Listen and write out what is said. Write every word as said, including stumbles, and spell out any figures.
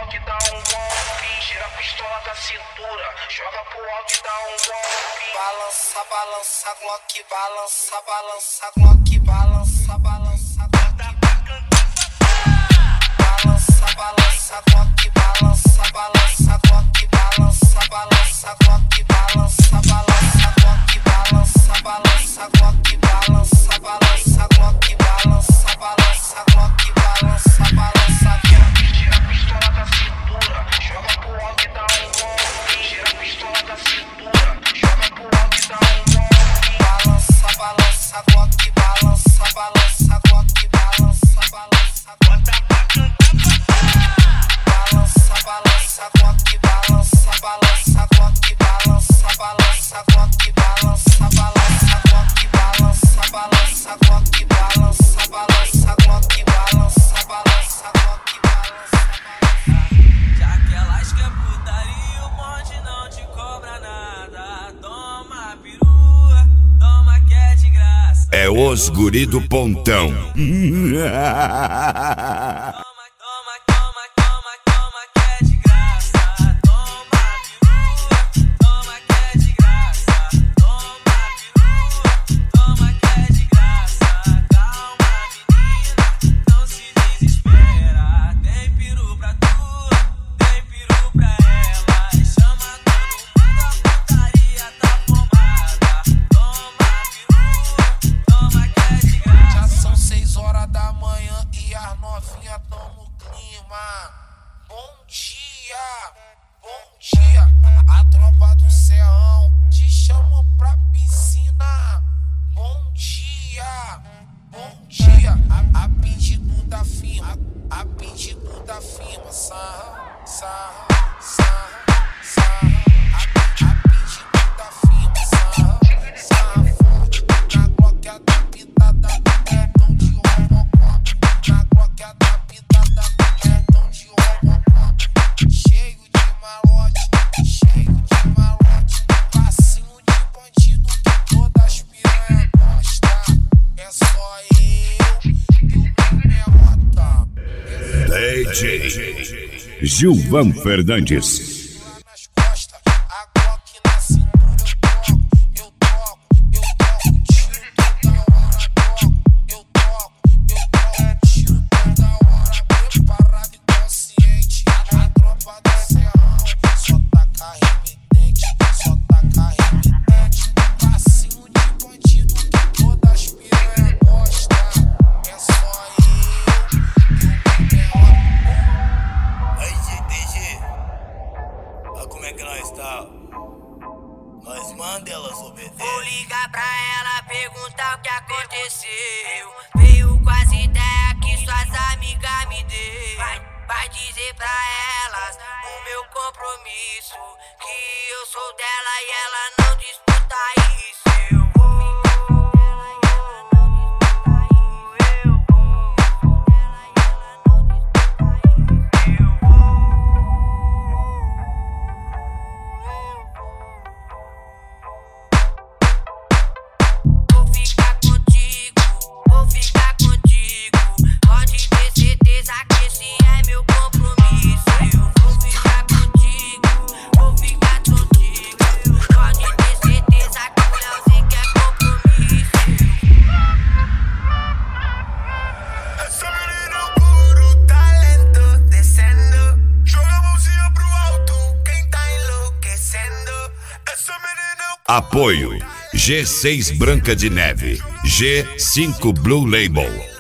alto e dá um golpe. Tira a pistola da cintura, joga pro alto e dá um golpe. Balança, balança, Glock, balança, balança, Glock, balança, balança, Glock. Balança, balança, Glock, balança, balança, Glock, balança, balança, Glock, balança, balança, Glock, balança, balança, Glock, balança, balança, Glock, balança, balança, Glock, balança, balança. Tira a pistola da cintura, joga pro alto e dá um golpe. Tira a pistola da cintura, joga pro alto e dá um golpe. Balança, balança, Glock, balança, balança, Glock, balança, balança. Bota pra cantar. Balança, balança, Glock, balança, balança, Glock, balança, balança, Glock, balança, balança, Glock, balança, balança, Glock, balança, balança, Glock, balança, balança, Glock, balança. Já que elas quer putaria, o monte não te cobra nada. Toma perua, toma que é de graça. É os guri do pontão. Toma, toma, toma, toma, toma que é de graça. Toma perua, toma que é de graça. Toma perua, toma que é de graça. Calma menina, não se desespera. Tem peru pra tu, tem peru pra ela. Chama todo mundo, a putaria tá formada. Toma peru, toma que é de graça. Já são seis horas da manhã e as novinhas tão no clima. Bom dia, bom dia. A tropa do Serrão te chamou pra piscina. Bom dia, bom dia. A, a pedido da firma, a, a pedido da firma. Sarra, sarra, sarra, sarra. A, a pedido da firma. Sarra, sarra forte. Na Glock adaptada é tão de Robocop. Na Glock adaptada é tão de Robocop. Cheio de malote, cheio de malote. Passinho de bandido que todas piranha gosta. É só eu e o meu merrota. D J Gilvan Fernandes. Lá nas costas, a Glock na cintura. Eu toco, eu toco, eu toco tiro toda hora. Toco, eu toco, eu toco tiro toda hora. Preparado e consciente. A tropa do Serrão só taca remetente, só taca remetente. Passinho de bandido que todas piranha gosta. É só eu e o meu merrota. Aí, G T G, olha como é que nós tá. Nós manda elas obedecer. Vou ligar pra ela, perguntar o que aconteceu. Veio com as ideias que suas amigas me deu. Vai, vai dizer pra elas o meu compromisso, que eu sou dela e ela não disputa isso. Eu vou dela e ela não disputa isso. Eu vou dela e ela não disputa isso. Eu vou. Vou ficar contigo, vou ficar contigo. Pode ter certeza que esse é meu compromisso. Eu vou ficar contigo, vou ficar contigo. Pode ter certeza que o Leozinho quer compromisso. Essa menina é o puro talento descendo. Joga a mãozinha pro alto, quem tá enlouquecendo. Essa menina é o Apoio G seis Branca de Neve, G cinco Blue Label.